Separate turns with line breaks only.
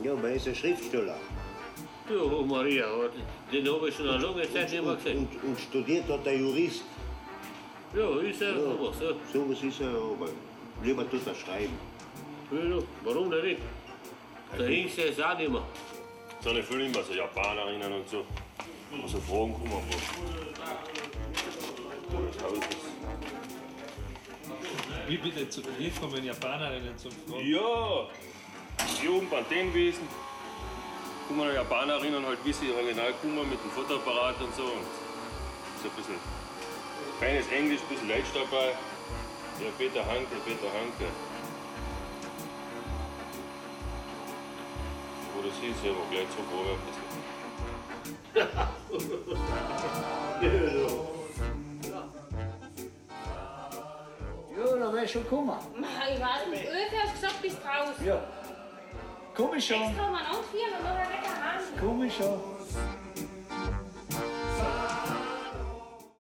Ja, man ist ein Schriftsteller.
Du, Maria, den habe ich schon eine lange Zeit nicht mehr gesehen.
Und studiert hat der Jurist.
Ja, ist er sowas, ja.
Sowas ist er, aber lieber tut er schreiben.
Ja, warum denn nicht? Der Hingst ist auch nicht mehr.
Es sind viele immer so Japanerinnen und so. Wo so Fragen kommen,
Wie bitte, wie kommen Japanerinnen zum Fragen?
Ja, die oben beim Tenwesen kommen die Japanerinnen halt, wie sie original kommen, mit dem Fotoapparat und so. Und so ein bisschen feines Englisch, ein bisschen Deutsch dabei. Ja, Peter Hanke, Peter Hanke. Wo das hieß, ja, aber gleich so grob
Ja, da wär schon gekommen.
Ich weiß nicht, Öfe hast gesagt, bis draußen.
Ja. Komm ich schon.
Jetzt kann man anführen und nachher weg heim.
Komm ich schon.